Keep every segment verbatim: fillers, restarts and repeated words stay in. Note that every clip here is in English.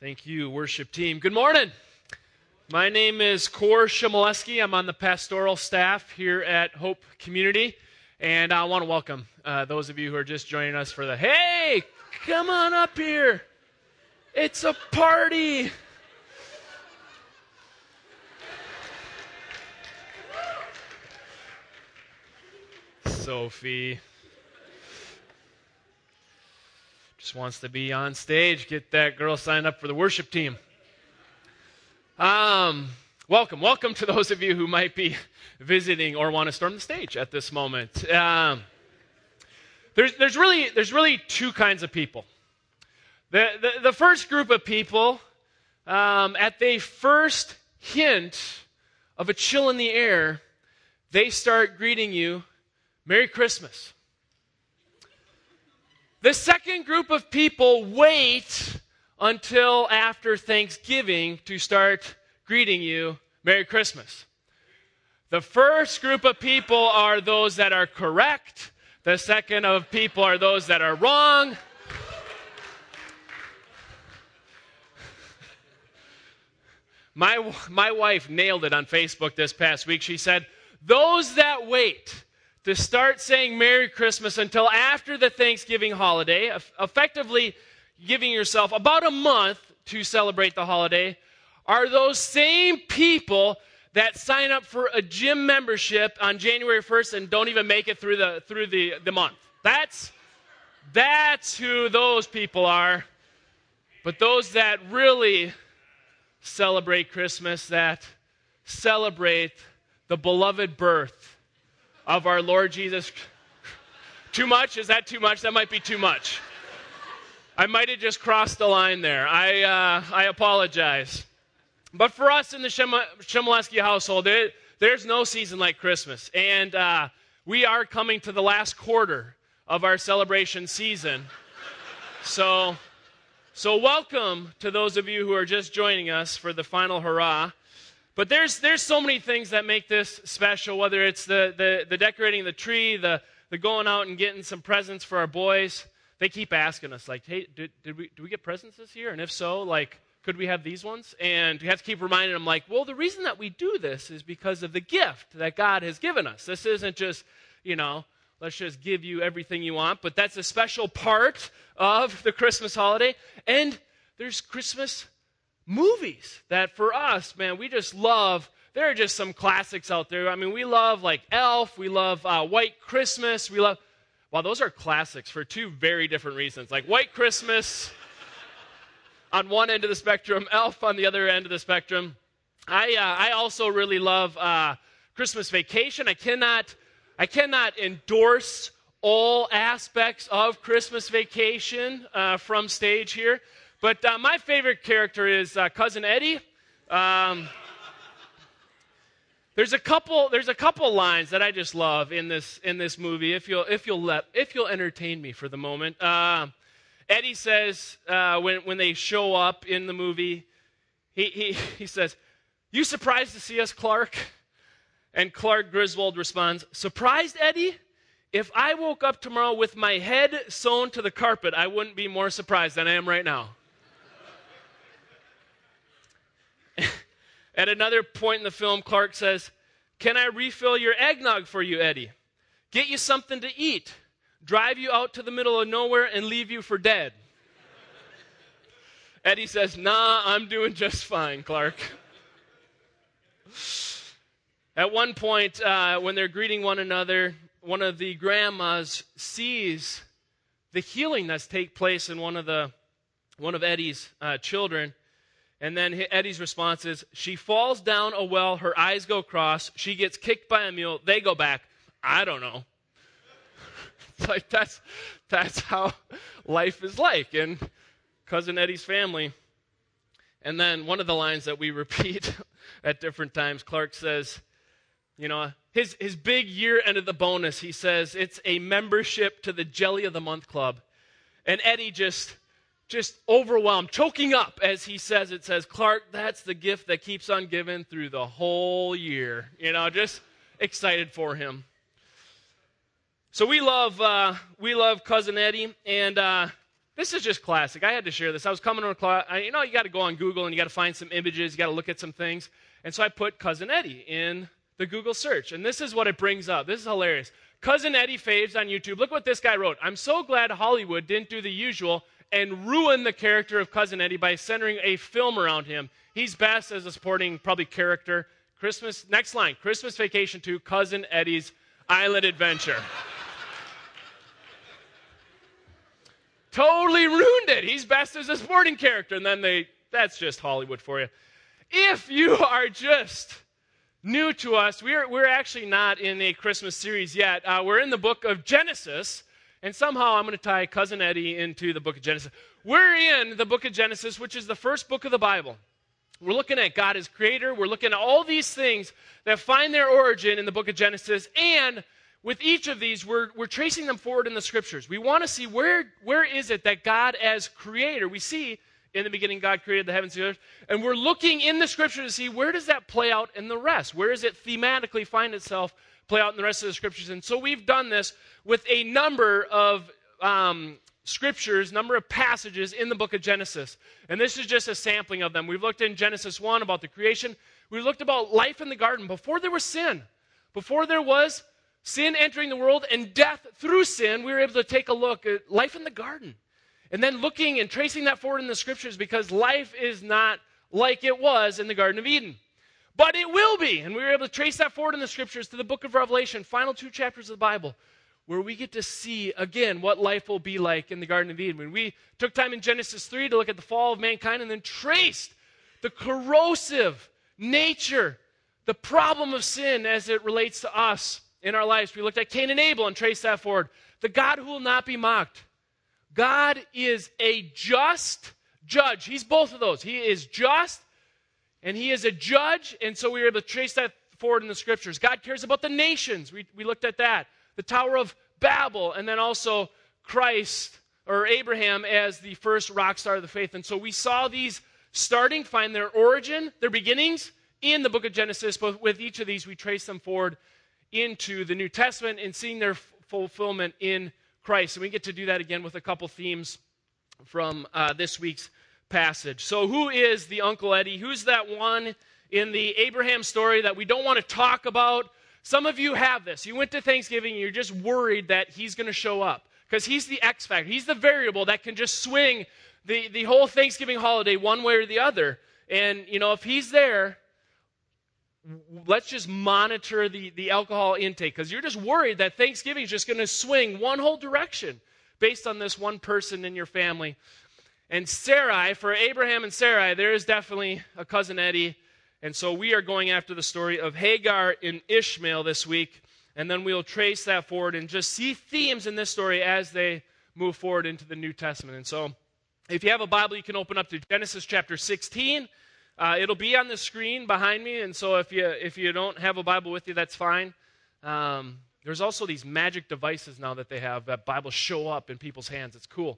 Thank you, worship team. Good morning. My name is Kor Shimoleski. I'm on the pastoral staff here at Hope Community, and I want to welcome uh, those of you who are just joining us for the, hey, come on up here. It's a party. Sophie just wants to be on stage. Get that girl signed up for the worship team. Um, welcome. Welcome to those of you who might be visiting or want to storm the stage at this moment. Um, there's, there's, really, there's really two kinds of people. The, the, the first group of people, um, at the first hint of a chill in the air, they start greeting you, Merry Christmas. The second group of people wait until after Thanksgiving to start greeting you, Merry Christmas. The first group of people are those that are correct. The second of people are those that are wrong. My, my wife nailed it on Facebook this past week. She said, those that wait to start saying Merry Christmas until after the Thanksgiving holiday, effectively giving yourself about a month to celebrate the holiday, are those same people that sign up for a gym membership on January first and don't even make it through the through the, the month. That's, that's who those people are. But those that really celebrate Christmas, that celebrate the beloved birth of our Lord Jesus. Too much? Is that too much? That might be too much. I might have just crossed the line there. I uh, I apologize. But for us in the Shimoleski household, there, there's no season like Christmas. And uh, we are coming to the last quarter of our celebration season. So, so welcome to those of you who are just joining us for the final hurrah. But there's there's so many things that make this special, whether it's the the, the decorating the tree, the, the going out and getting some presents for our boys. They keep asking us, like, hey, did, did we, did we get presents this year? And if so, like, could we have these ones? And we have to keep reminding them, like, well, the reason that we do this is because of the gift that God has given us. This isn't just, you know, let's just give you everything you want, but that's a special part of the Christmas holiday. And there's Christmas movies that for us, man, we just love. There are just some classics out there. I mean, we love like Elf. We love uh, White Christmas. We love, well, those are classics for two very different reasons. Like White Christmas on one end of the spectrum, Elf on the other end of the spectrum. I uh, I also really love uh, Christmas Vacation. I cannot I cannot endorse all aspects of Christmas Vacation uh, from stage here. But uh, my favorite character is uh, Cousin Eddie. Um, there's a couple. There's a couple lines that I just love in this in this movie. If you'll if you'll let if you'll entertain me for the moment. Uh, Eddie says uh, when when they show up in the movie, he he he says, "You surprised to see us, Clark?" And Clark Griswold responds, "Surprised, Eddie? If I woke up tomorrow with my head sewn to the carpet, I wouldn't be more surprised than I am right now." At another point in the film, Clark says, "Can I refill your eggnog for you, Eddie? Get you something to eat, drive you out to the middle of nowhere, and leave you for dead?" Eddie says, "Nah, I'm doing just fine, Clark." At one point, uh, when they're greeting one another, one of the grandmas sees the healing that's take place in one of the one of Eddie's uh, children. And then Eddie's response is, she falls down a well, her eyes go cross, she gets kicked by a mule, they go back, I don't know. It's like that's that's how life is like in Cousin Eddie's family. And then one of the lines that we repeat at different times, Clark says, you know, his, his big year end of the bonus, he says, it's a membership to the Jelly of the Month Club. And Eddie just... just overwhelmed, choking up as he says it, says, Clark, that's the gift that keeps on giving through the whole year. You know, just excited for him. So we love uh, we love Cousin Eddie, and uh, this is just classic. I had to share this. I was coming to a class. You know, you got to go on Google and you got to find some images. You got to look at some things. And so I put Cousin Eddie in the Google search. And this is what it brings up. This is hilarious. Cousin Eddie faves on YouTube. Look what this guy wrote. I'm so glad Hollywood didn't do the usual and ruin the character of Cousin Eddie by centering a film around him. He's best as a supporting, probably, character. Christmas, next line, Christmas Vacation two, Cousin Eddie's Island Adventure. Totally ruined it. He's best as a supporting character. And then they, that's just Hollywood for you. If you are just new to us, we're, we're actually not in a Christmas series yet. Uh, we're in the book of Genesis. And somehow I'm going to tie Cousin Eddie into the book of Genesis. We're in the book of Genesis, which is the first book of the Bible. We're looking at God as creator. We're looking at all these things that find their origin in the book of Genesis. And with each of these, we're, we're tracing them forward in the scriptures. We want to see where, where is it that God as creator, we see in the beginning God created the heavens and the earth, and we're looking in the scripture to see where does that play out in the rest? Where does it thematically find itself play out in the rest of the scriptures? And so we've done this with a number of um, scriptures, number of passages in the book of Genesis. And this is just a sampling of them. We've looked in Genesis one about the creation. We looked about life in the garden before there was sin. Before there was sin entering the world and death through sin, we were able to take a look at life in the garden. And then looking and tracing that forward in the scriptures, because life is not like it was in the Garden of Eden. But it will be. And we were able to trace that forward in the scriptures to the book of Revelation, final two chapters of the Bible, where we get to see, again, what life will be like in the Garden of Eden. When we took time in Genesis three to look at the fall of mankind and then traced the corrosive nature, the problem of sin as it relates to us in our lives. We looked at Cain and Abel and traced that forward. The God who will not be mocked. God is a just judge. He's both of those. He is just and he is a judge. And so we were able to trace that forward in the scriptures. God cares about the nations. We, we looked at that. The Tower of Babel, and then also Christ or Abraham as the first rock star of the faith. And so we saw these starting, find their origin, their beginnings in the book of Genesis. But with each of these, we trace them forward into the New Testament and seeing their f- fulfillment in Christ. And we get to do that again with a couple themes from uh, this week's passage. So who is the Uncle Eddie? Who's that one in the Abraham story that we don't want to talk about? Some of you have this. You went to Thanksgiving and you're just worried that he's going to show up because he's the X factor. He's the variable that can just swing the, the whole Thanksgiving holiday one way or the other. And, you know, if he's there, let's just monitor the, the alcohol intake because you're just worried that Thanksgiving is just going to swing one whole direction based on this one person in your family. And Sarai, for Abraham and Sarai, there is definitely a Cousin Eddie. And so we are going after the story of Hagar and Ishmael this week. And then we'll trace that forward and just see themes in this story as they move forward into the New Testament. And so if you have a Bible, you can open up to Genesis chapter sixteen. Uh, it'll be on the screen behind me. And so if you if you don't have a Bible with you, that's fine. Um, there's also these magic devices now that they have that Bibles show up in people's hands. It's cool.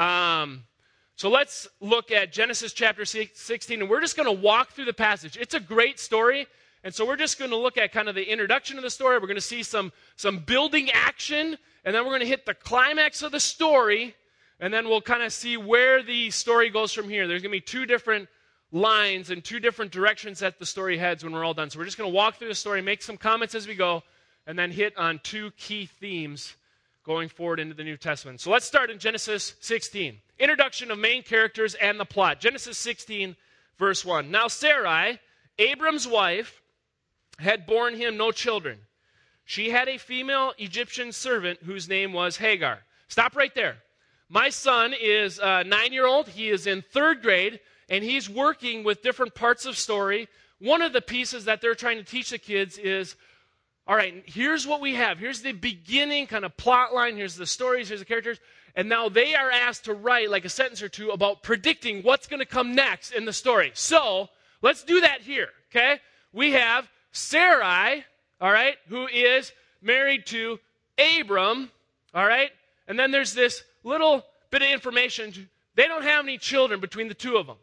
Um So let's look at Genesis chapter sixteen, and we're just going to walk through the passage. It's a great story, and so we're just going to look at kind of the introduction of the story. We're going to see some, some building action, and then we're going to hit the climax of the story, and then we'll kind of see where the story goes from here. There's going to be two different lines and two different directions that the story heads when we're all done. So we're just going to walk through the story, make some comments as we go, and then hit on two key themes going forward into the New Testament. So let's start in Genesis sixteen. Introduction of main characters and the plot. Genesis sixteen, verse one. Now Sarai, Abram's wife, had borne him no children. She had a female Egyptian servant whose name was Hagar. Stop right there. My son is a nine-year-old. He is in third grade, and he's working with different parts of story. One of the pieces that they're trying to teach the kids is, all right, here's what we have. Here's the beginning kind of plot line. Here's the stories. Here's the characters. And now they are asked to write like a sentence or two about predicting what's going to come next in the story. So let's do that here, okay? We have Sarai, all right, who is married to Abram, all right? And then there's this little bit of information. They don't have any children between the two of them.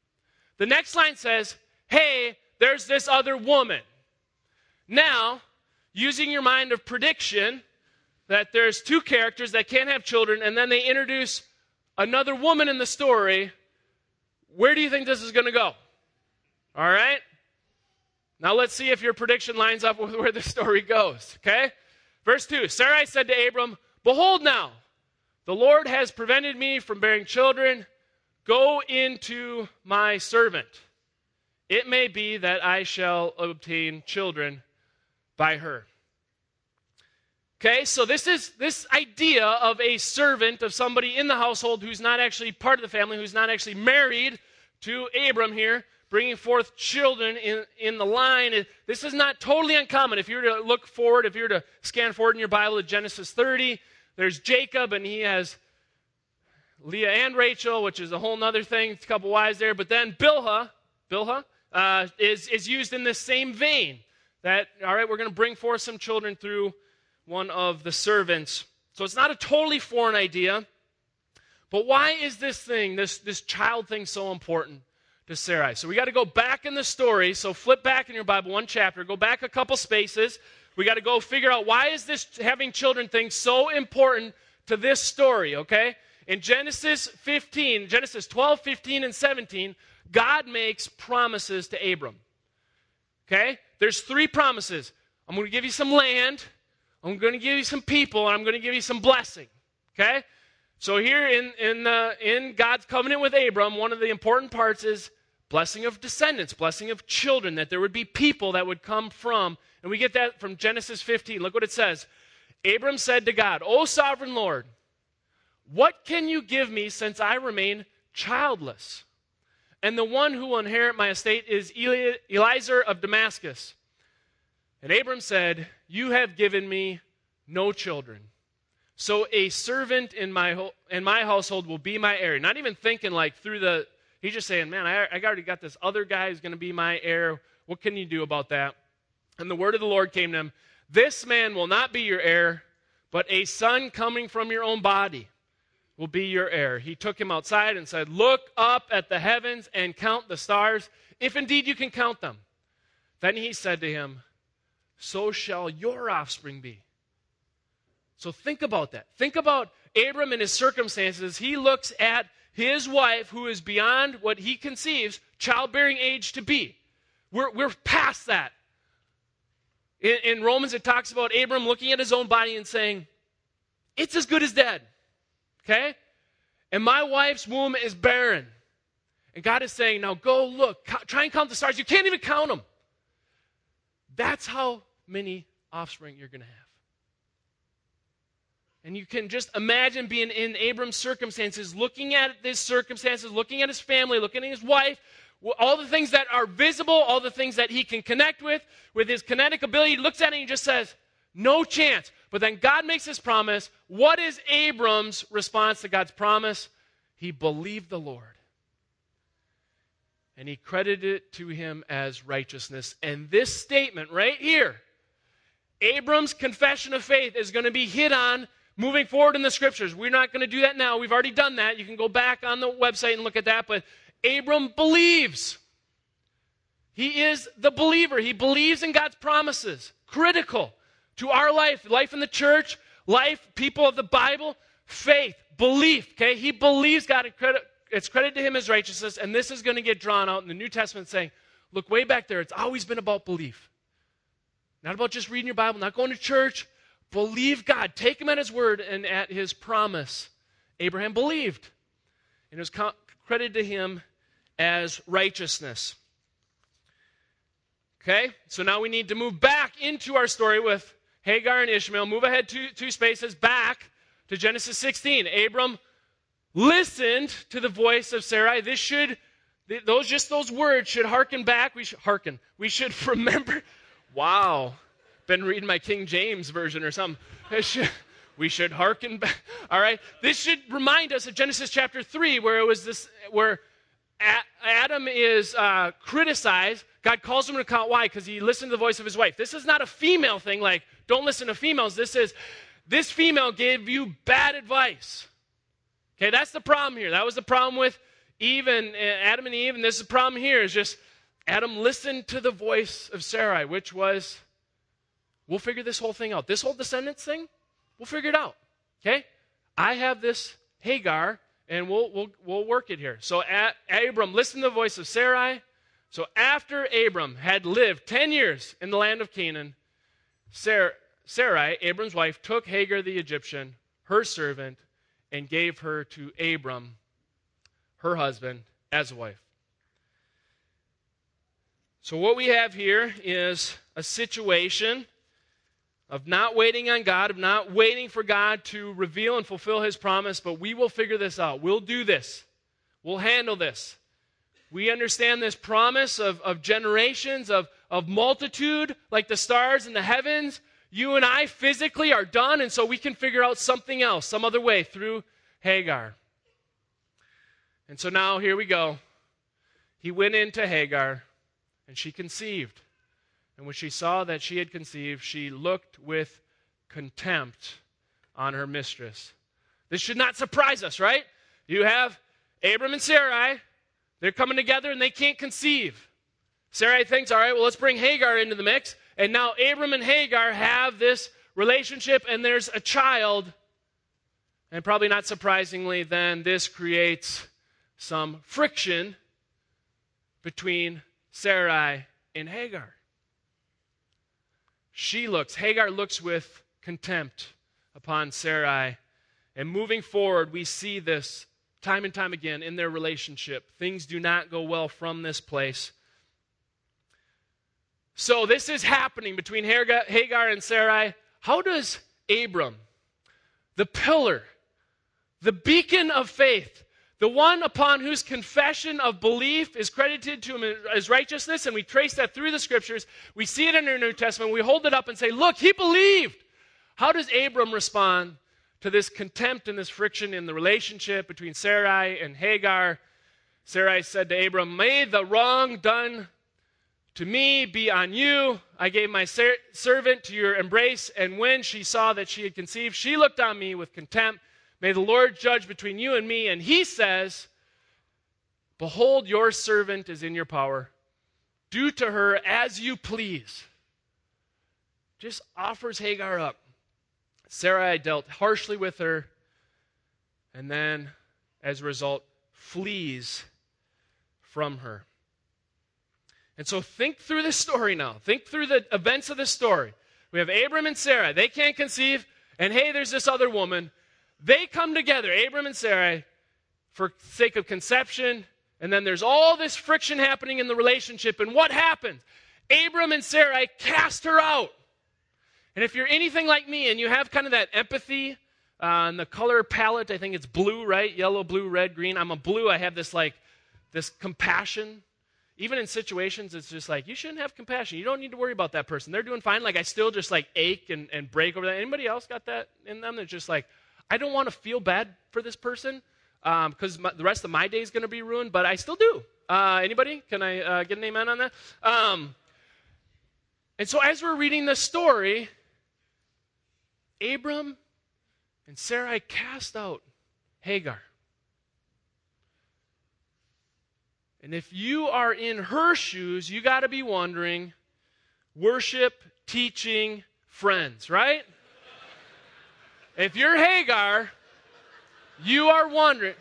The next line says, hey, there's this other woman. Now, using your mind of prediction, that there's two characters that can't have children, and then they introduce another woman in the story, where do you think this is going to go? All right? Now let's see if your prediction lines up with where the story goes, okay? Verse two, Sarai said to Abram, behold now, the Lord has prevented me from bearing children. Go into my servant. It may be that I shall obtain children by her. Okay, so this is this idea of a servant, of somebody in the household who's not actually part of the family, who's not actually married to Abram here, bringing forth children in, in the line. This is not totally uncommon. If you were to look forward, if you were to scan forward in your Bible to Genesis thirty, there's Jacob, and he has Leah and Rachel, which is a whole other thing, a couple wives there. But then Bilhah, Bilhah uh, is, is used in this same vein. That, all right, we're going to bring forth some children through one of the servants. So it's not a totally foreign idea. But why is this thing, this, this child thing, so important to Sarai? So we got to go back in the story. So flip back in your Bible, one chapter. Go back a couple spaces. We got to go figure out, why is this having children thing so important to this story, okay? In Genesis fifteen, Genesis twelve, fifteen, and seventeen, God makes promises to Abram. Okay? There's three promises. I'm going to give you some land, I'm going to give you some people, and I'm going to give you some blessing. Okay? So here in, in, the, in God's covenant with Abram, one of the important parts is blessing of descendants, blessing of children, that there would be people that would come from. And we get that from Genesis fifteen. Look what it says. Abram said to God, O sovereign Lord, what can you give me since I remain childless? And the one who will inherit my estate is Eli- Eliezer of Damascus. And Abram said, you have given me no children. So a servant in my ho- in my household will be my heir. Not even thinking like through the, he's just saying, man, I, I already got this other guy who's going to be my heir. What can you do about that? And the word of the Lord came to him, this man will not be your heir, but a son coming from your own body will be your heir. He took him outside and said, look up at the heavens and count the stars, if indeed you can count them. Then he said to him, so shall your offspring be. So think about that. Think about Abram and his circumstances. He looks at his wife, who is beyond what he conceives childbearing age to be. We're, we're past that. In, in Romans, it talks about Abram looking at his own body and saying, it's as good as dead. Okay? And my wife's womb is barren. And God is saying, now go look. Co- try and count the stars. You can't even count them. That's how many offspring you're going to have. And you can just imagine being in Abram's circumstances, looking at his circumstances, looking at his family, looking at his wife, all the things that are visible, all the things that he can connect with, with his kinetic ability. He looks at it and he just says, no chance. But then God makes this promise. What is Abram's response to God's promise? He believed the Lord. And he credited it to him as righteousness. And this statement right here, Abram's confession of faith, is going to be hit on moving forward in the scriptures. We're not going to do that now. We've already done that. You can go back on the website and look at that. But Abram believes. He is the believer. He believes in God's promises. Critical to our life, life in the church, life, people of the Bible, faith, belief, okay? He believes God, and credit, it's credited to him as righteousness, and this is going to get drawn out in the New Testament saying, look, way back there, it's always been about belief. Not about just reading your Bible, not going to church. Believe God. Take him at his word and at his promise. Abraham believed, and it was co- credited to him as righteousness. Okay, so now we need to move back into our story with Hagar and Ishmael. Move ahead two, two spaces back to Genesis sixteen. Abram listened to the voice of Sarai. This should, those just those words should hearken back. We should hearken. We should remember. Wow, been reading my King James version or something. Should, we should hearken back. All right, this should remind us of Genesis chapter three, where it was this, where Adam is uh, criticized. God calls him to account. Why? Because he listened to the voice of his wife. This is not a female thing, like, don't listen to females. This is, this female gave you bad advice. Okay, that's the problem here. That was the problem with Eve and uh, Adam and Eve, and this is the problem here, is just Adam listened to the voice of Sarai, which was, we'll figure this whole thing out. This whole descendants thing, we'll figure it out. Okay? I have this Hagar, and we'll, we'll, we'll work it here. So at, Abram listened to the voice of Sarai. So after Abram had lived ten years in the land of Canaan, Sarah, Sarai, Abram's wife, took Hagar the Egyptian, her servant, and gave her to Abram, her husband, as a wife. So what we have here is a situation of not waiting on God, of not waiting for God to reveal and fulfill his promise, but we will figure this out. We'll do this. We'll handle this. We understand this promise of, of generations, of, of multitude, like the stars in the heavens. You and I physically are done, and so we can figure out something else, some other way through Hagar. And so now here we go. He went into Hagar, and she conceived. And when she saw that she had conceived, she looked with contempt on her mistress. This should not surprise us, right? You have Abram and Sarai. They're coming together and they can't conceive. Sarai thinks, all right, well, let's bring Hagar into the mix. And now Abram and Hagar have this relationship and there's a child. And probably not surprisingly, then this creates some friction between Sarai and Hagar. She looks, Hagar looks with contempt upon Sarai. And moving forward, we see this time and time again in their relationship. Things do not go well from this place. So this is happening between Hagar and Sarai. How does Abram, the pillar, the beacon of faith, the one upon whose confession of belief is credited to him as righteousness, and we trace that through the scriptures, we see it in our New Testament, we hold it up and say, look, he believed. How does Abram respond to this contempt and this friction in the relationship between Sarai and Hagar? Sarai said to Abram, may the wrong done to me be on you. I gave my ser- servant to your embrace, and when she saw that she had conceived, she looked on me with contempt. May the Lord judge between you and me. And he says, behold, your servant is in your power. Do to her as you please. Just offers Hagar up. Sarai dealt harshly with her, and then, as a result, flees from her. And so think through this story now. Think through the events of this story. We have Abram and Sarai. They can't conceive, and hey, there's this other woman. They come together, Abram and Sarai, for sake of conception, and then there's all this friction happening in the relationship, and what happens? Abram and Sarai cast her out. And if you're anything like me, and you have kind of that empathy uh, on the color palette, I think it's blue, right? Yellow, blue, red, green. I'm a blue. I have this like, this compassion. Even in situations, it's just like, you shouldn't have compassion. You don't need to worry about that person. They're doing fine. Like, I still just like ache and, and break over that. Anybody else got that in them? They're just like, I don't want to feel bad for this person because um, the rest of my day is going to be ruined, but I still do. Uh, anybody? Can I uh, get an amen on that? Um, and so as we're reading this story, Abram and Sarai cast out Hagar. And if you are in her shoes, you got to be wondering, worship, teaching, friends, right? If you're Hagar, you are wondering.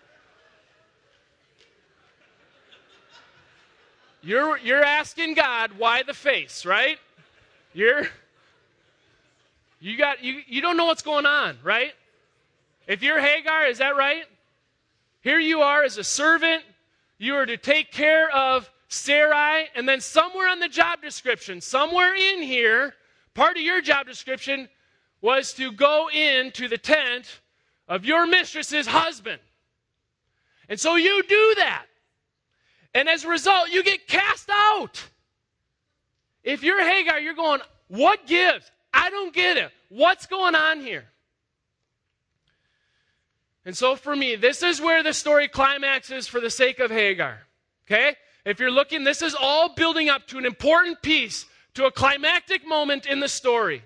You're, you're asking God, why the face, right? You're, you got, you, you don't know what's going on, right? If you're Hagar, is that right? Here you are as a servant. You are to take care of Sarai, and then somewhere on the job description, somewhere in here, part of your job description was to go into the tent of your mistress's husband. And so you do that. And as a result, you get cast out. If you're Hagar, you're going, what gives? I don't get it. What's going on here? And so for me, this is where the story climaxes for the sake of Hagar. Okay? If you're looking, this is all building up to an important piece, to a climactic moment in the story.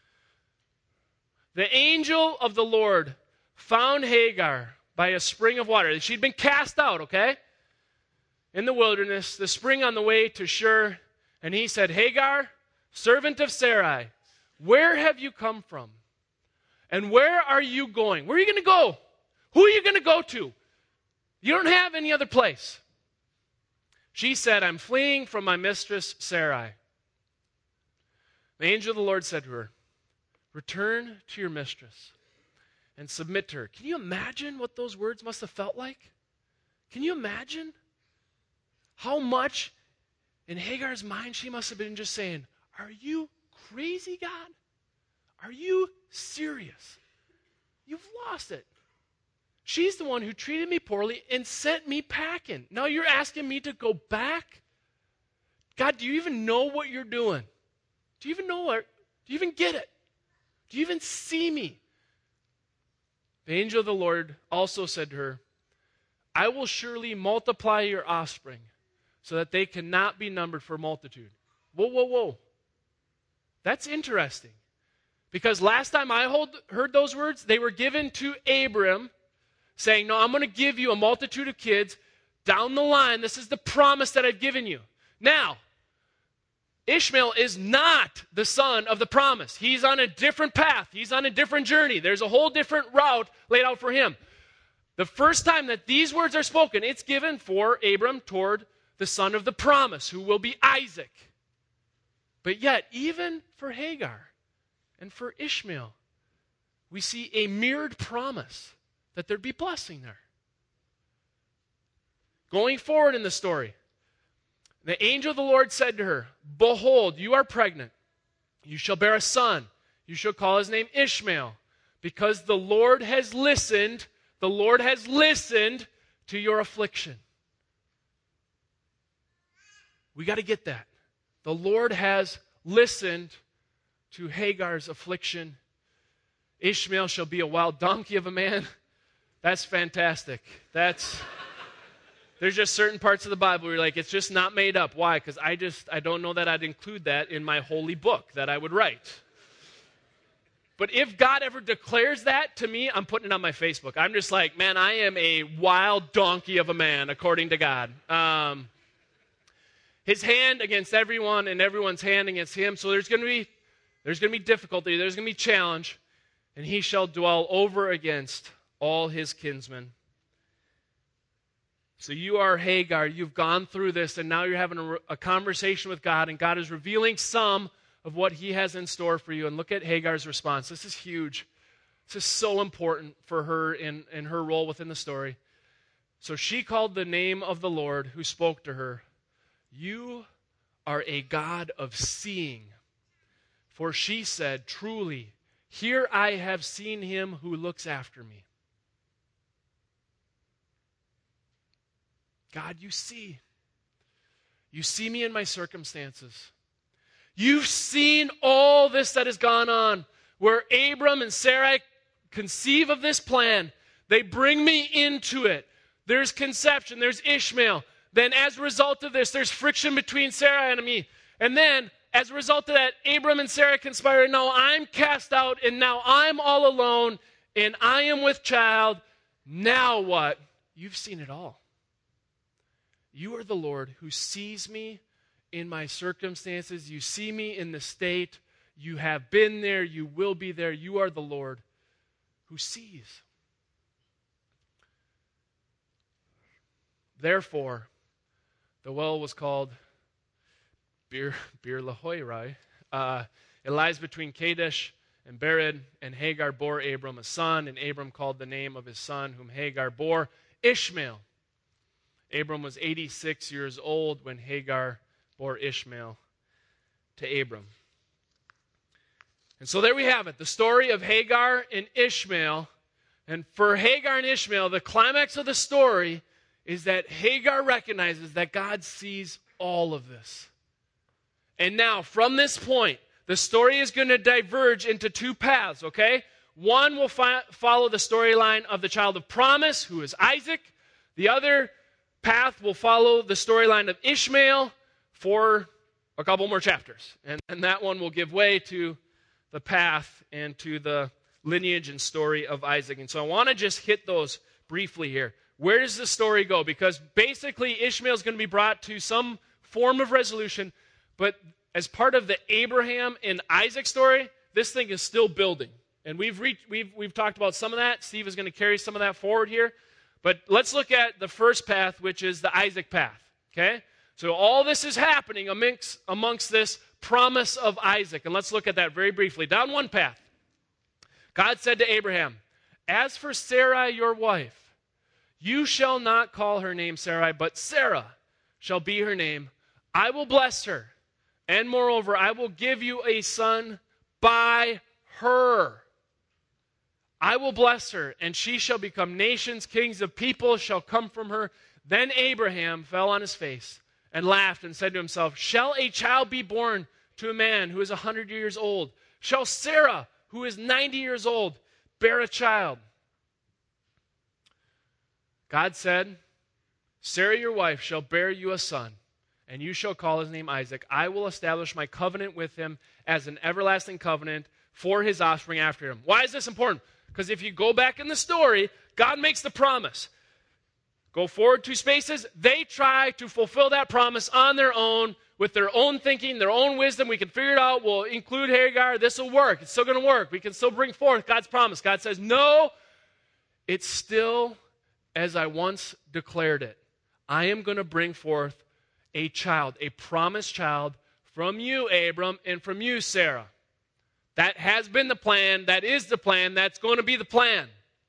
The angel of the Lord found Hagar by a spring of water. She'd been cast out, okay? In the wilderness, the spring on the way to Shur. And he said, Hagar, servant of Sarai, where have you come from? And where are you going? Where are you going to go? Who are you going to go to? You don't have any other place. She said, I'm fleeing from my mistress Sarai. The angel of the Lord said to her, return to your mistress and submit to her. Can you imagine what those words must have felt like? Can you imagine how much in Hagar's mind she must have been just saying, are you crazy, God? Are you serious? You've lost it. She's the one who treated me poorly and sent me packing. Now you're asking me to go back? God, do you even know what you're doing? Do you even know what? Do you even get it? Do you even see me? The angel of the Lord also said to her, I will surely multiply your offspring so that they cannot be numbered for multitude. Whoa, whoa, whoa. That's interesting. Because last time I hold, heard those words, they were given to Abram, saying, no, I'm going to give you a multitude of kids down the line. This is the promise that I've given you. Now, Ishmael is not the son of the promise. He's on a different path. He's on a different journey. There's a whole different route laid out for him. The first time that these words are spoken, it's given for Abram toward the son of the promise, who will be Isaac. But yet, even for Hagar and for Ishmael, we see a mirrored promise that there'd be blessing there. Going forward in the story, the angel of the Lord said to her, behold, you are pregnant. You shall bear a son. You shall call his name Ishmael, because the Lord has listened, the Lord has listened to your affliction. We got to get that. The Lord has listened to Hagar's affliction. Ishmael shall be a wild donkey of a man. That's fantastic. That's... There's just certain parts of the Bible where you're like, it's just not made up. Why? Because I just, I don't know that I'd include that in my holy book that I would write. But if God ever declares that to me, I'm putting it on my Facebook. I'm just like, man, I am a wild donkey of a man, according to God. Um, his hand against everyone and everyone's hand against him. So there's going to be, there's going to be difficulty. There's going to be challenge. And he shall dwell over against all his kinsmen. So you are Hagar, you've gone through this, and now you're having a, a conversation with God, and God is revealing some of what he has in store for you. And look at Hagar's response. This is huge. This is so important for her in, in her role within the story. So she called the name of the Lord who spoke to her, you are a God of seeing. For she said, truly, here I have seen him who looks after me. God, you see. You see me in my circumstances. You've seen all this that has gone on, where Abram and Sarai conceive of this plan. They bring me into it. There's conception. There's Ishmael. Then as a result of this, there's friction between Sarai and me. And then, as a result of that, Abram and Sarai conspire. Now I'm cast out, and now I'm all alone, and I am with child. Now what? You've seen it all. You are the Lord who sees me in my circumstances. You see me in the state. You have been there. You will be there. You are the Lord who sees. Therefore, the well was called Bir, Bir Lahai. Uh, it lies between Kadesh and Bered, and Hagar bore Abram a son, and Abram called the name of his son, whom Hagar bore, Ishmael. Abram was eighty-six years old when Hagar bore Ishmael to Abram. And so there we have it, the story of Hagar and Ishmael. And for Hagar and Ishmael, the climax of the story is that Hagar recognizes that God sees all of this. And now, from this point, the story is going to diverge into two paths, okay? One will fi- follow the storyline of the child of promise, who is Isaac. The other path will follow the storyline of Ishmael for a couple more chapters. And, and that one will give way to the path and to the lineage and story of Isaac. And so I want to just hit those briefly here. Where does the story go? Because basically Ishmael is going to be brought to some form of resolution, but as part of the Abraham and Isaac story, this thing is still building. And we've, reached, we've, we've talked about some of that. Steve is going to carry some of that forward here. But let's look at the first path, which is the Isaac path. Okay? So all this is happening amongst, amongst this promise of Isaac. And let's look at that very briefly. Down one path. God said to Abraham, as for Sarai, your wife, you shall not call her name Sarai, but Sarah shall be her name. I will bless her, and moreover, I will give you a son by her. I will bless her, and she shall become nations, kings of people shall come from her. Then Abraham fell on his face and laughed and said to himself, shall a child be born to a man who is a hundred years old? Shall Sarah, who is ninety years old, bear a child? God said, Sarah your wife shall bear you a son, and you shall call his name Isaac. I will establish my covenant with him as an everlasting covenant for his offspring after him. Why is this important? Because if you go back in the story, God makes the promise. Go forward two spaces. They try to fulfill that promise on their own, with their own thinking, their own wisdom. We can figure it out. We'll include Hagar. This will work. It's still going to work. We can still bring forth God's promise. God says, no, it's still as I once declared it. I am going to bring forth a child, a promised child from you, Abram, and from you, Sarah. That has been the plan. That is the plan. That's going to be the plan.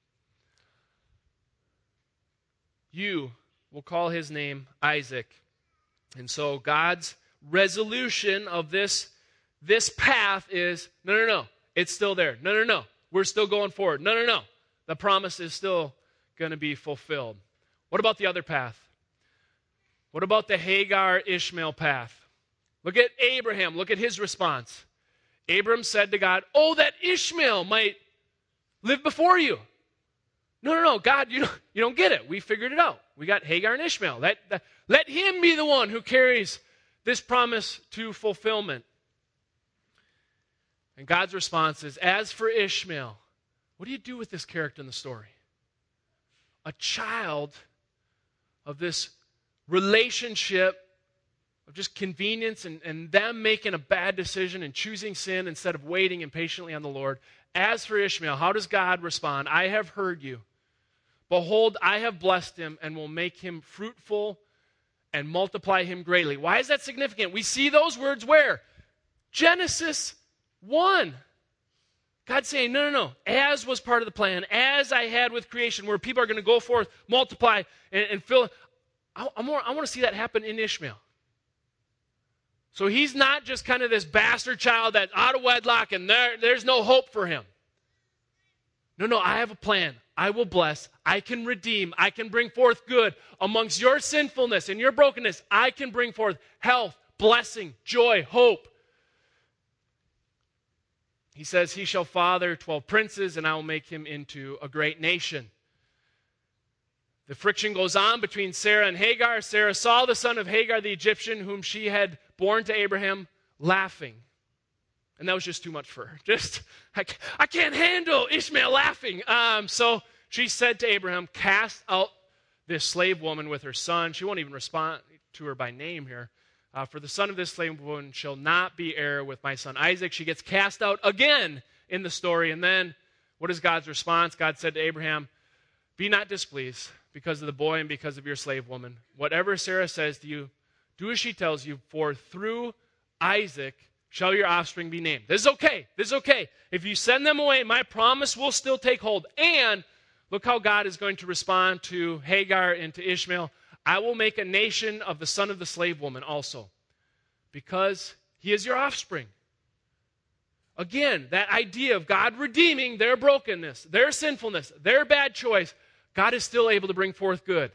You will call his name Isaac. And so God's resolution of this, this path is, no, no, no, it's still there. No, no, no, we're still going forward. No, no, no, the promise is still going to be fulfilled. What about the other path? What about the Hagar-Ishmael path? Look at Abraham. Look at his response. Abram said to God, oh, that Ishmael might live before you. No, no, no, God, you don't, you don't get it. We figured it out. We got Hagar and Ishmael. That, that, let him be the one who carries this promise to fulfillment. And God's response is, as for Ishmael, what do you do with this character in the story? A child of this relationship of just convenience and, and them making a bad decision and choosing sin instead of waiting impatiently on the Lord. As for Ishmael, how does God respond? I have heard you. Behold, I have blessed him and will make him fruitful and multiply him greatly. Why is that significant? We see those words where? Genesis one. God's saying, no, no, no. As was part of the plan, as I had with creation, where people are going to go forth, multiply, and, and fill. I, I, more, I want to see that happen in Ishmael. So he's not just kind of this bastard child that's out of wedlock and there, there's no hope for him. No, no, I have a plan. I will bless. I can redeem. I can bring forth good. Amongst your sinfulness and your brokenness, I can bring forth health, blessing, joy, hope. He says, he shall father twelve princes, and I will make him into a great nation. The friction goes on between Sarah and Hagar. Sarah saw the son of Hagar, the Egyptian, whom she had born to Abraham, laughing. And that was just too much for her. Just, I, I can't handle Ishmael laughing. Um, so she said to Abraham, cast out this slave woman with her son. She won't even respond to her by name here. Uh, for the son of this slave woman shall not be heir with my son Isaac. She gets cast out again in the story. And then, what is God's response? God said to Abraham, be not displeased because of the boy and because of your slave woman. Whatever Sarah says to you, do as she tells you, for through Isaac shall your offspring be named. This is okay. This is okay. If you send them away, my promise will still take hold. And look how God is going to respond to Hagar and to Ishmael. I will make a nation of the son of the slave woman also, because he is your offspring. Again, that idea of God redeeming their brokenness, their sinfulness, their bad choice, God is still able to bring forth good.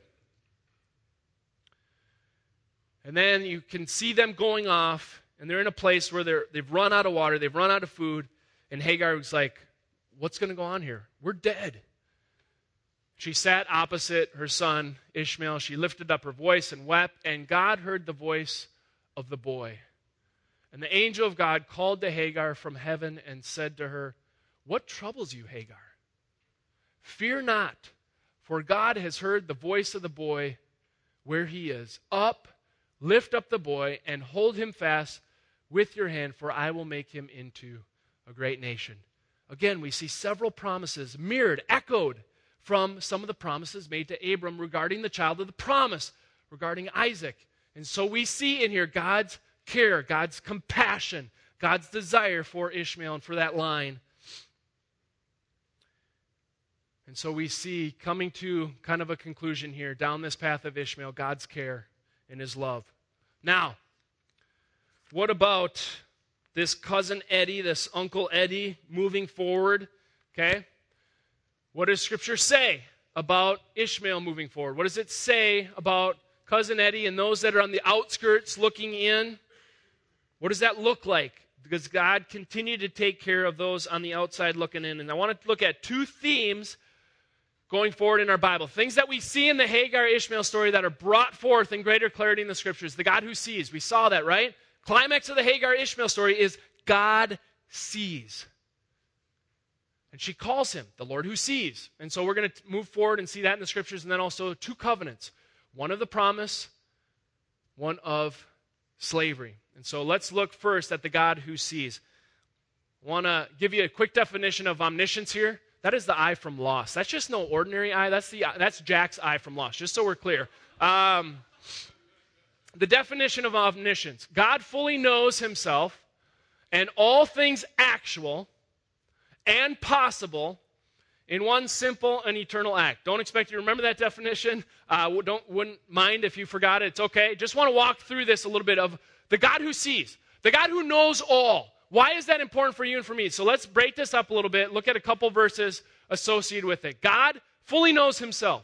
And then you can see them going off, and they're in a place where they're, they've run out of water, they've run out of food, and Hagar was like, what's going to go on here? We're dead. She sat opposite her son, Ishmael. She lifted up her voice and wept, and God heard the voice of the boy. And the angel of God called to Hagar from heaven and said to her, what troubles you, Hagar? Fear not, for God has heard the voice of the boy where he is. Up, lift up the boy, and hold him fast with your hand, for I will make him into a great nation. Again, we see several promises mirrored, echoed from some of the promises made to Abram regarding the child of the promise, regarding Isaac. And so we see in here God's care, God's compassion, God's desire for Ishmael and for that line. And so we see, coming to kind of a conclusion here, down this path of Ishmael, God's care and his love. Now, what about this cousin Eddie, this Uncle Eddie, moving forward? Okay? What does Scripture say about Ishmael moving forward? What does it say about cousin Eddie and those that are on the outskirts looking in? What does that look like? Because God continued to take care of those on the outside looking in. And I want to look at two themes going forward in our Bible. Things that we see in the Hagar-Ishmael story that are brought forth in greater clarity in the Scriptures. The God who sees. We saw that, right? Climax of the Hagar-Ishmael story is God sees. And she calls him the Lord who sees. And so we're going to move forward and see that in the Scriptures. And then also two covenants. One of the promise, one of slavery. And so let's look first at the God who sees. I want to give you a quick definition of omniscience here. That is the eye from Lost. That's just no ordinary eye. That's the that's Jack's eye from Lost, just so we're clear. Um, the definition of omniscience. God fully knows himself and all things actual and possible in one simple and eternal act. Don't expect you to remember that definition. Uh, don't wouldn't mind if you forgot it. It's okay. Just want to walk through this a little bit of the God who sees, the God who knows all. Why is that important for you and for me? So let's break this up a little bit. Look at a couple verses associated with it. God fully knows himself.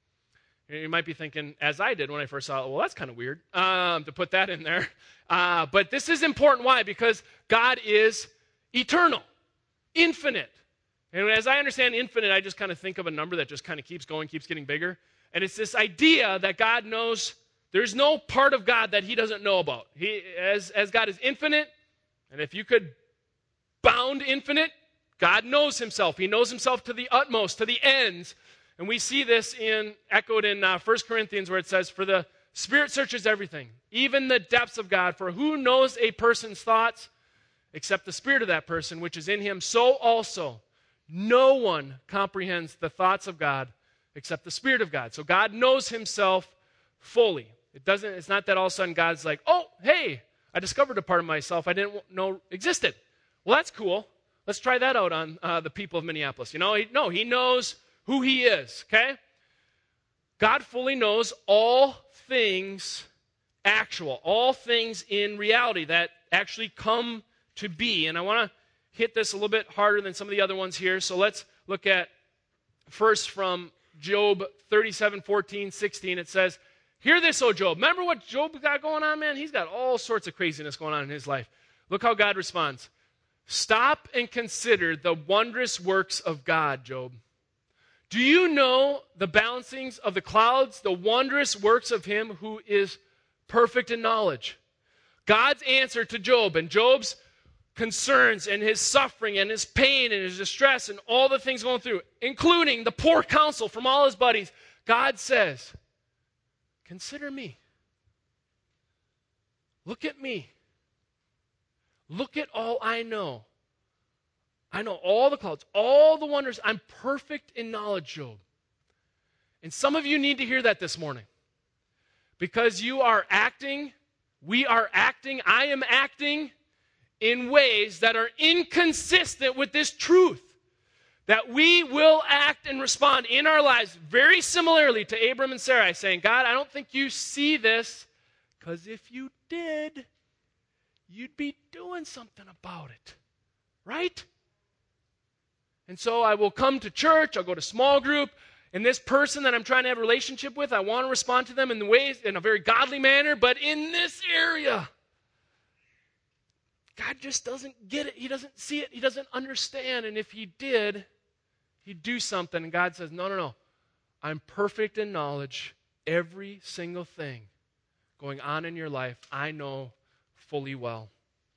You might be thinking, as I did when I first saw it, well, that's kind of weird um, to put that in there. Uh, but this is important. Why? Because God is eternal, infinite. And as I understand infinite, I just kind of think of a number that just kind of keeps going, keeps getting bigger. And it's this idea that God knows, there's no part of God that he doesn't know about. He, as, as God is infinite, and if you could bound infinite, God knows himself. He knows himself to the utmost, to the ends. And we see this in echoed in uh, First Corinthians where it says, for the Spirit searches everything, even the depths of God. For who knows a person's thoughts except the spirit of that person, which is in him? So also, no one comprehends the thoughts of God except the Spirit of God. So God knows himself fully. It doesn't. It's not that all of a sudden God's like, oh, hey, I discovered a part of myself I didn't know existed. Well, that's cool. Let's try that out on uh, the people of Minneapolis. You know, he, no, he knows who he is, okay? God fully knows all things actual, all things in reality that actually come to be. And I want to hit this a little bit harder than some of the other ones here. So let's look at first from Job thirty-seven, fourteen, sixteen. It says, hear this, O Job. Remember what Job got going on, man? He's got all sorts of craziness going on in his life. Look how God responds. Stop and consider the wondrous works of God, Job. Do you know the balancings of the clouds, the wondrous works of him who is perfect in knowledge? God's answer to Job and Job's concerns and his suffering and his pain and his distress and all the things going through, including the poor counsel from all his buddies, God says, consider me. Look at me. Look at all I know. I know all the clouds, all the wonders. I'm perfect in knowledge, Job. And some of you need to hear that this morning. Because you are acting, we are acting, I am acting in ways that are inconsistent with this truth. That we will act and respond in our lives very similarly to Abram and Sarai, saying, God, I don't think you see this, because if you did, you'd be doing something about it, right? And so I will come to church, I'll go to small group, and this person that I'm trying to have a relationship with, I want to respond to them in the ways, in a very godly manner, but in this area, God just doesn't get it. He doesn't see it. He doesn't understand. And if he did, he'd do something. And God says, no, no, no. I'm perfect in knowledge. Every single thing going on in your life, I know fully well.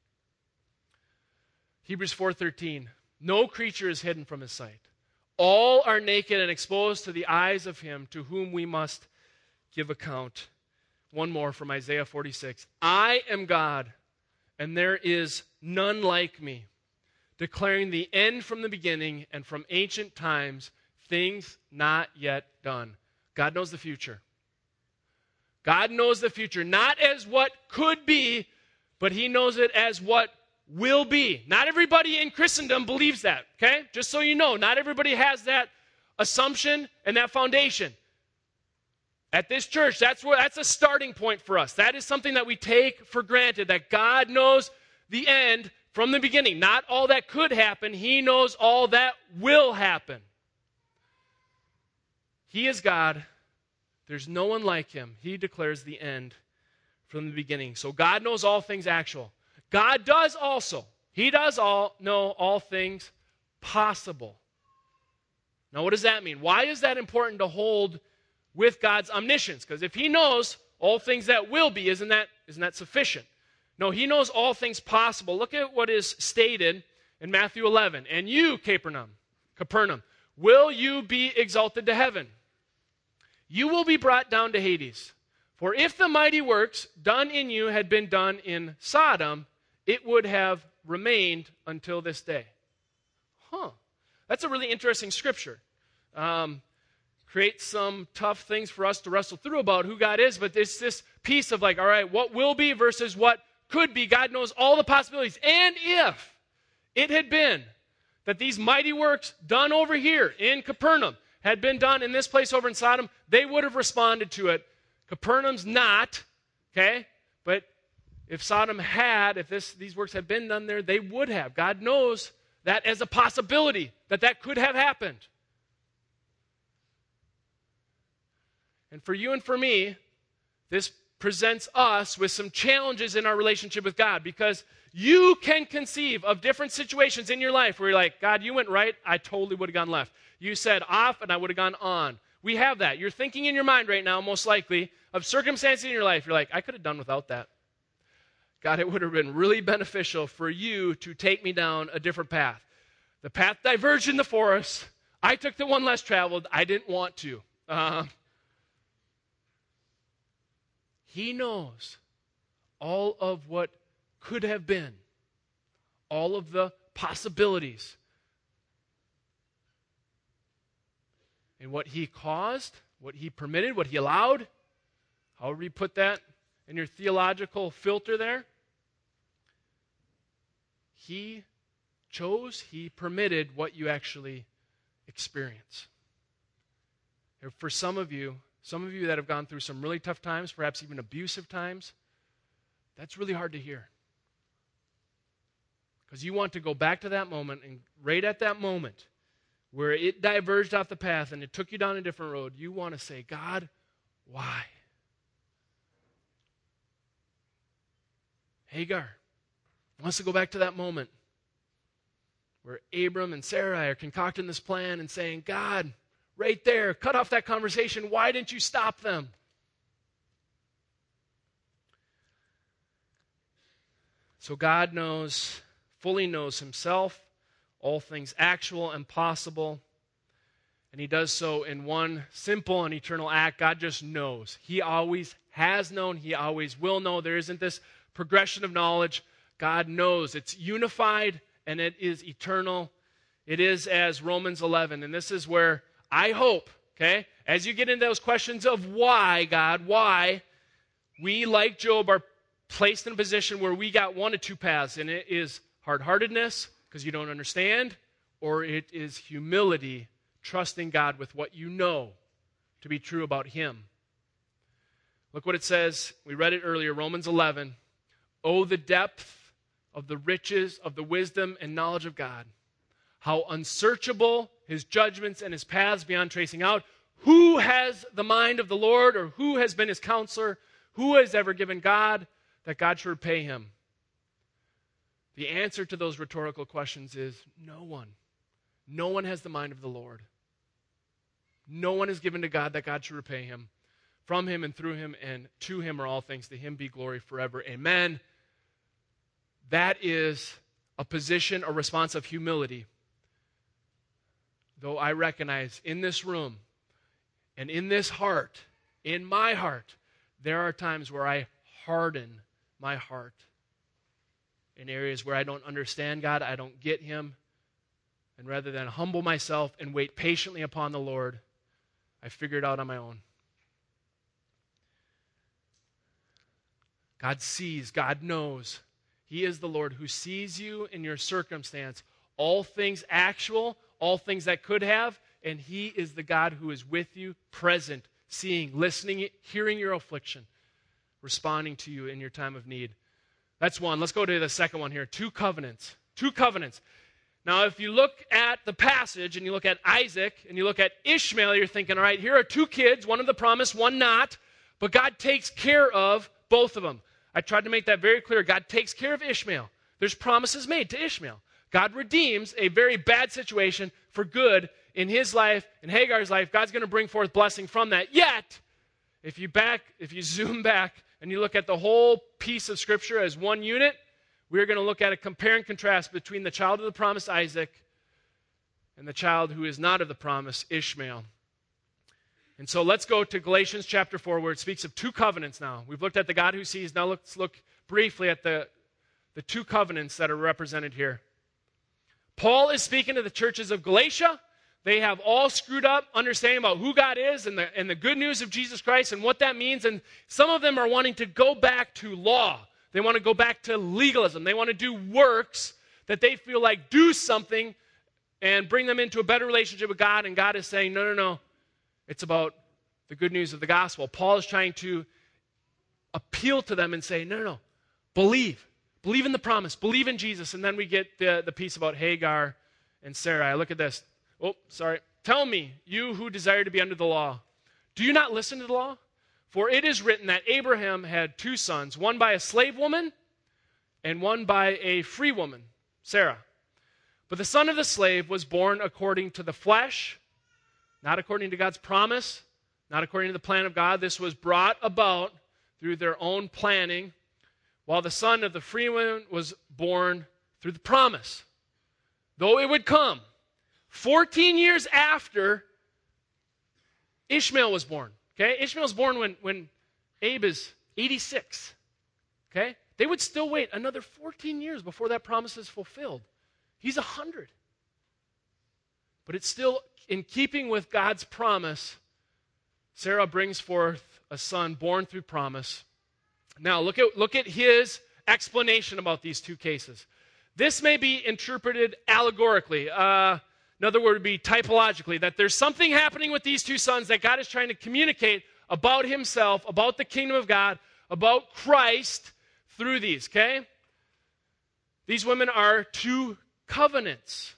Hebrews four thirteen. No creature is hidden from his sight. All are naked and exposed to the eyes of him to whom we must give account. One more from Isaiah forty-six. I am God, and there is none like me, declaring the end from the beginning and from ancient times, things not yet done. God knows the future. God knows the future, not as what could be, but he knows it as what will be. Not everybody in Christendom believes that, okay? Just so you know, not everybody has that assumption and that foundation. At this church, that's where that's a starting point for us. That is something that we take for granted, that God knows the end from the beginning. Not all that could happen, he knows all that will happen. He is God. There's no one like him. He declares the end from the beginning. So God knows all things actual. God does also. He does all know all things possible. Now, what does that mean? Why is that important to hold with God's omniscience? Because if he knows all things that will be, isn't that, isn't that sufficient? No, he knows all things possible. Look at what is stated in Matthew eleven. And you, Capernaum, Capernaum, will you be exalted to heaven? You will be brought down to Hades. For if the mighty works done in you had been done in Sodom, it would have remained until this day. Huh. That's a really interesting scripture. Um, creates some tough things for us to wrestle through about who God is, but it's this piece of like, all right, what will be versus what could be. God knows all the possibilities. And if it had been that these mighty works done over here in Capernaum had been done in this place over in Sodom, they would have responded to it. Capernaum's not, okay? But if Sodom had, if this, these works had been done there, they would have. God knows that as a possibility, that that could have happened. And for you and for me, this presents us with some challenges in our relationship with God, because you can conceive of different situations in your life where you're like, God, you went right, I totally would have gone left. You said off, and I would have gone on. We have that. You're thinking in your mind right now, most likely, of circumstances in your life. You're like, I could have done without that. God, it would have been really beneficial for you to take me down a different path. The path diverged in the forest. I took the one less traveled. I didn't want to. Uh, he knows all of what could have been, all of the possibilities. And what he caused, what he permitted, what he allowed, however you put that in your theological filter there, he chose, he permitted what you actually experience. And for some of you, some of you that have gone through some really tough times, perhaps even abusive times, that's really hard to hear. Because you want to go back to that moment, and right at that moment, where it diverged off the path and it took you down a different road, you want to say, God, why? Hagar wants to go back to that moment where Abram and Sarai are concocting this plan and saying, God, right there, cut off that conversation. Why didn't you stop them? So God knows, fully knows himself, all things actual and possible. And he does so in one simple and eternal act. God just knows. He always has known. He always will know. There isn't this progression of knowledge. God knows. It's unified and it is eternal. It is as Romans eleven. And this is where I hope, okay, as you get into those questions of why, God, why, we, like Job, are placed in a position where we got one of two paths. And it is hard-heartedness, because you don't understand, or it is humility, trusting God with what you know to be true about him. Look what it says. We read it earlier, Romans eleven. Oh, the depth of the riches of the wisdom and knowledge of God. How unsearchable his judgments and his paths beyond tracing out. Who has the mind of the Lord, or who has been his counselor? Who has ever given God that God should repay him? The answer to those rhetorical questions is no one. No one has the mind of the Lord. No one is given to God that God should repay him. From him and through him and to him are all things. To him be glory forever. Amen. That is a position, a response of humility. Though I recognize in this room and in this heart, in my heart, there are times where I harden my heart. in areas where I don't understand God, I don't get him. And rather than humble myself and wait patiently upon the Lord, I figure it out on my own. God sees, God knows. He is the Lord who sees you in your circumstance, all things actual, all things that could have, and he is the God who is with you, present, seeing, listening, hearing your affliction, responding to you in your time of need. That's one. Let's go to the second one here. Two covenants. Two covenants. Now, if you look at the passage and you look at Isaac and you look at Ishmael, you're thinking, all right, here are two kids, one of the promise, one not, but God takes care of both of them. I tried to make that very clear. God takes care of Ishmael. There's promises made to Ishmael. God redeems a very bad situation for good in his life, in Hagar's life. God's going to bring forth blessing from that. Yet, if you back, if you zoom back and you look at the whole piece of Scripture as one unit, we're going to look at a compare and contrast between the child of the promise, Isaac, and the child who is not of the promise, Ishmael. And so let's go to Galatians chapter four, where it speaks of two covenants now. We've looked at the God who sees. Now let's look briefly at the, the two covenants that are represented here. Paul is speaking to the churches of Galatia. They have all screwed up understanding about who God is and the, and the good news of Jesus Christ and what that means. And some of them are wanting to go back to law. They want to go back to legalism. They want to do works that they feel like do something and bring them into a better relationship with God. And God is saying, no, no, no. It's about the good news of the gospel. Paul is trying to appeal to them and say, no, no, no. Believe. Believe in the promise. Believe in Jesus. And then we get the, the piece about Hagar and Sarai. Look at this. Oh, sorry. Tell me, you who desire to be under the law, do you not listen to the law? For it is written that Abraham had two sons, one by a slave woman and one by a free woman, Sarah. But the son of the slave was born according to the flesh, not according to God's promise, not according to the plan of God. This was brought about through their own planning, while the son of the free woman was born through the promise, though it would come fourteen years after Ishmael was born. Okay, Ishmael was born when, when Abe is eighty-six. Okay, they would still wait another fourteen years before that promise is fulfilled. He's one hundred. But it's still in keeping with God's promise. Sarah brings forth a son born through promise. Now, look at, look at his explanation about these two cases. This may be interpreted allegorically. Uh, another word would be typologically, that there's something happening with these two sons that God is trying to communicate about himself, about the kingdom of God, about Christ through these, okay? These women are two covenants,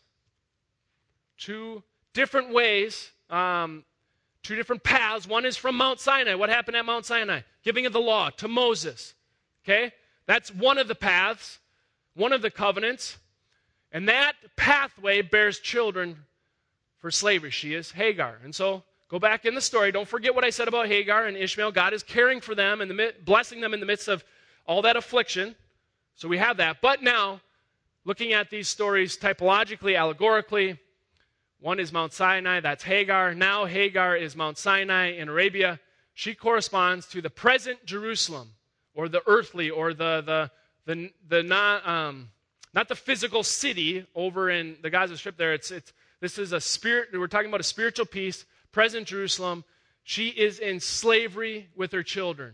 two different ways, um, two different paths. One is from Mount Sinai. What happened at Mount Sinai? Giving of the law to Moses. Okay? That's one of the paths, one of the covenants. And that pathway bears children for slavery. She is Hagar. And so, go back in the story. Don't forget what I said about Hagar and Ishmael. God is caring for them and the, blessing them in the midst of all that affliction. So we have that. But now, looking at these stories typologically, allegorically, one is Mount Sinai, that's Hagar. Now Hagar is Mount Sinai in Arabia. She corresponds to the present Jerusalem, or the earthly, or the the the, the not um, not the physical city over in the Gaza Strip. There, it's it's this is a spirit. We're talking about a spiritual peace. Present Jerusalem. She is in slavery with her children.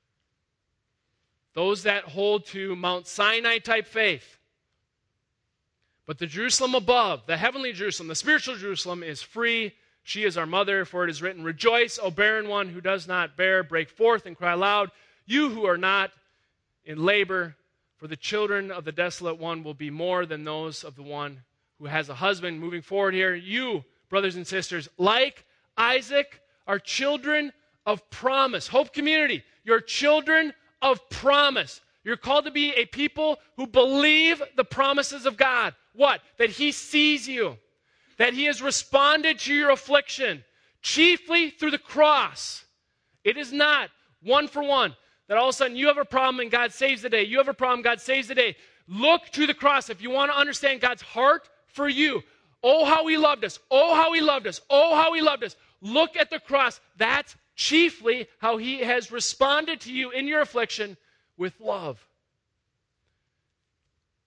Those that hold to Mount Sinai type faith. But the Jerusalem above, the heavenly Jerusalem, the spiritual Jerusalem is free. She is our mother, for it is written, rejoice, O barren one who does not bear. Break forth and cry aloud, you who are not in labor, for the children of the desolate one will be more than those of the one who has a husband. Moving forward here, you, brothers and sisters, like Isaac, are children of promise. Hope Community, you're children of promise. You're called to be a people who believe the promises of God. What? That he sees you. That he has responded to your affliction, chiefly through the cross. It is not one for one, that all of a sudden you have a problem and God saves the day. You have a problem, God saves the day. Look to the cross. If you want to understand God's heart for you, oh, how he loved us. Oh, how he loved us. Oh, how he loved us. Look at the cross. That's chiefly how he has responded to you in your affliction with love.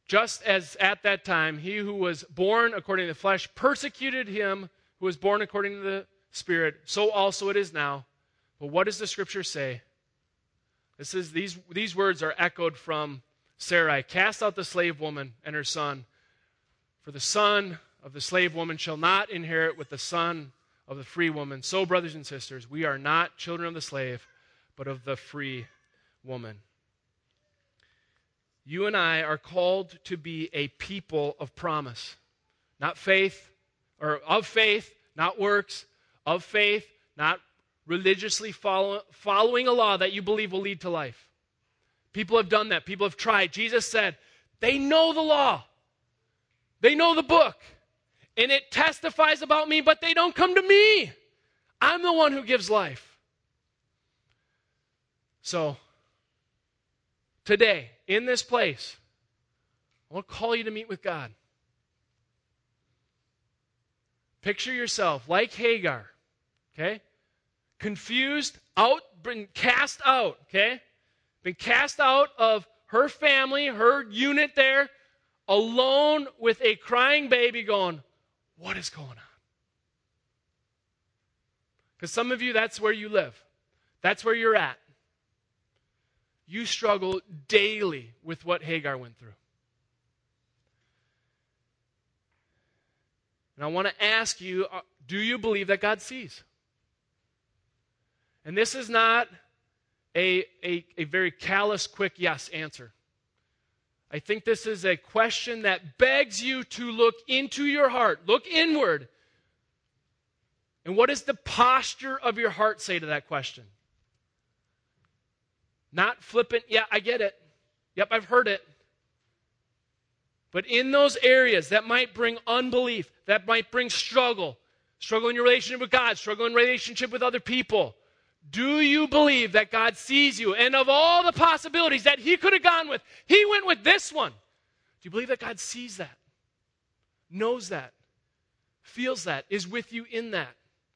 just as at that time he who was born according to the flesh persecuted him who was born according to the Spirit, so also it is now. But what does the Scripture say? This is these these words are echoed from Sarai. Cast out the slave woman and her son, for the son of the slave woman shall not inherit with the son of the free woman. So, brothers and sisters, we are not children of the slave, but of the free woman. You and I are called to be a people of promise. Not faith, or of faith, not works, of faith, not religiously follow, following a law that you believe will lead to life. People have done that. People have tried. Jesus said, they know the law. They know the book. And it testifies about me, but they don't come to me. I'm the one who gives life. So, today, in this place, I want to call you to meet with God. Picture yourself like Hagar, okay? Confused, out, been cast out, okay? Been cast out of her family, her unit there, alone with a crying baby going, what is going on? Because some of you, that's where you live. That's where you're at. You struggle daily with what Hagar went through. And I want to ask you, do you believe that God sees? And this is not a, a, a very callous, quick yes answer. I think this is a question that begs you to look into your heart, look inward. And what does the posture of your heart say to that question? Not flippant, yeah, I get it. Yep, I've heard it. But in those areas that might bring unbelief, that might bring struggle, struggle in your relationship with God, struggle in relationship with other people, do you believe that God sees you? And of all the possibilities that he could have gone with, he went with this one. Do you believe that God sees that? Knows that? Feels that? Is with you in that?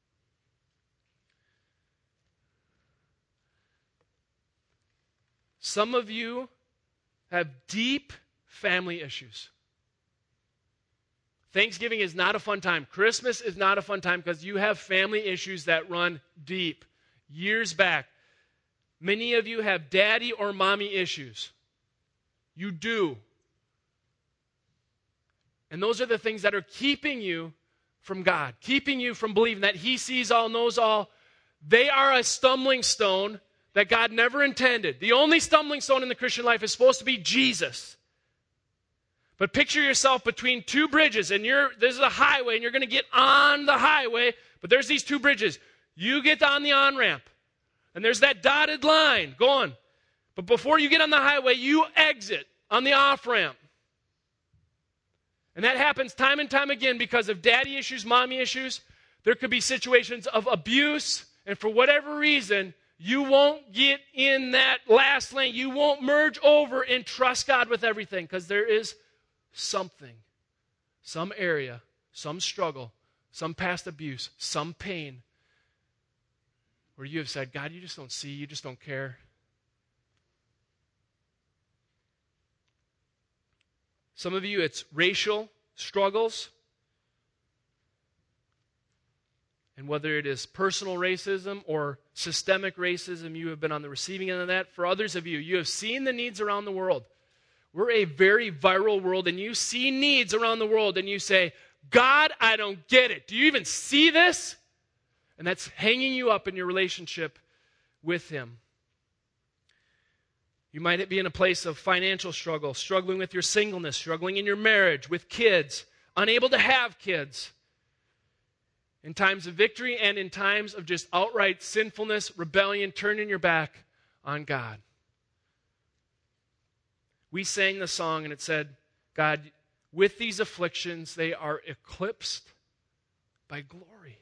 Some of you have deep family issues. Thanksgiving is not a fun time. Christmas is not a fun time because you have family issues that run deep. Years back, many of you have daddy or mommy issues. You do. And those are the things that are keeping you from God, keeping you from believing that he sees all, knows all. They are a stumbling stone that God never intended. The only stumbling stone in the Christian life is supposed to be Jesus. But picture yourself between two bridges, and you're there's a highway, and you're going to get on the highway, but there's these two bridges. You get on the on-ramp, and there's that dotted line going. But before you get on the highway, you exit on the off-ramp. And that happens time and time again because of daddy issues, mommy issues. There could be situations of abuse, and for whatever reason, you won't get in that last lane. You won't merge over and trust God with everything because there is something, some area, some struggle, some past abuse, some pain where you have said, God, you just don't see, you just don't care. Some of you, it's racial struggles. And whether it is personal racism or systemic racism, you have been on the receiving end of that. For others of you, you have seen the needs around the world. We're a very viral world, and you see needs around the world, and you say, God, I don't get it. Do you even see this? And that's hanging you up in your relationship with him. You might be in a place of financial struggle, struggling with your singleness, struggling in your marriage, with kids, unable to have kids. In times of victory and in times of just outright sinfulness, rebellion, turning your back on God. We sang the song and it said, God, with these afflictions, they are eclipsed by glory.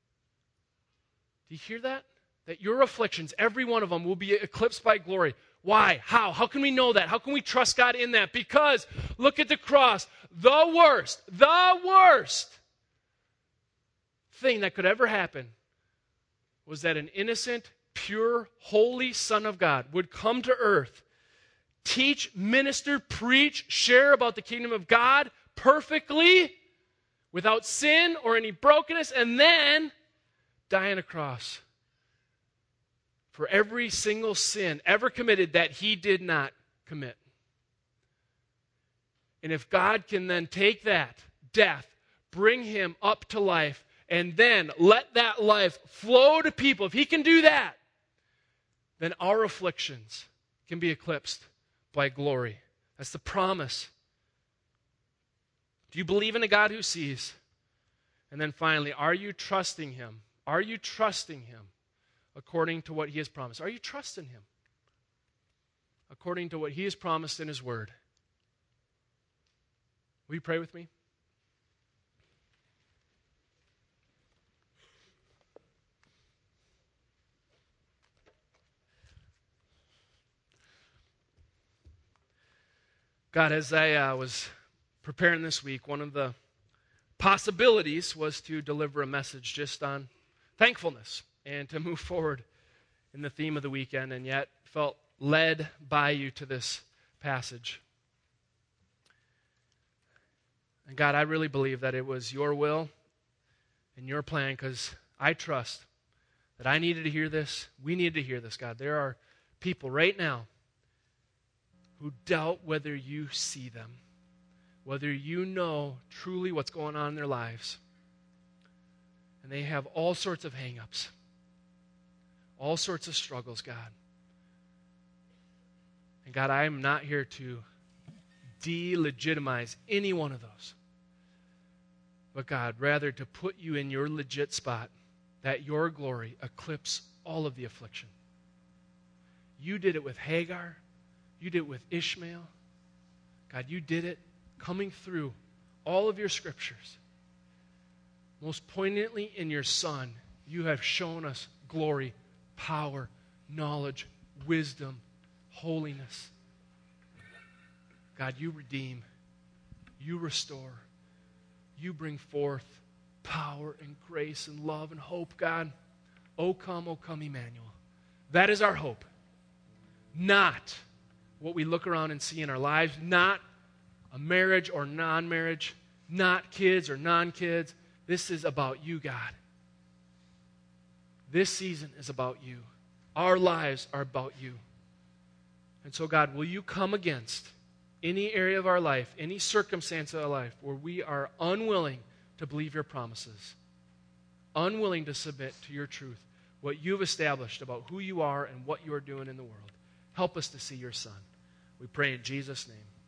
Do you hear that? That your afflictions, every one of them, will be eclipsed by glory. Why? How? How can we know that? How can we trust God in that? Because look at the cross. The worst, the worst thing that could ever happen was that an innocent, pure, holy Son of God would come to earth, teach, minister, preach, share about the kingdom of God perfectly, without sin or any brokenness, and then die on a cross for every single sin ever committed that he did not commit. And if God can then take that death, bring him up to life, and then let that life flow to people, if he can do that, then our afflictions can be eclipsed by glory. That's the promise. Do you believe in a God who sees? And then finally, are you trusting him? Are you trusting him according to what he has promised? Are you trusting him according to what he has promised in his word? Will you pray with me? God, as I uh, was preparing this week, one of the possibilities was to deliver a message just on thankfulness and to move forward in the theme of the weekend, and yet felt led by you to this passage. And God, I really believe that it was your will and your plan, because I trust that I needed to hear this. We needed to hear this, God. There are people right now who doubt whether you see them, whether you know truly what's going on in their lives. And they have all sorts of hang-ups, all sorts of struggles, God. And God, I am not here to delegitimize any one of those. But God, rather to put you in your legit spot, that your glory eclipse all of the affliction. You did it with Hagar. You did it with Ishmael. God, you did it coming through all of your scriptures. Most poignantly in your Son, you have shown us glory, power, knowledge, wisdom, holiness. God, you redeem. You restore. You bring forth power and grace and love and hope, God. O come, O come, Emmanuel. That is our hope. Not what we look around and see in our lives, not a marriage or non-marriage, not kids or non-kids. This is about you, God. This season is about you. Our lives are about you. And so, God, will you come against any area of our life, any circumstance of our life where we are unwilling to believe your promises, unwilling to submit to your truth, what you've established about who you are and what you are doing in the world. Help us to see your Son. We pray in Jesus' name.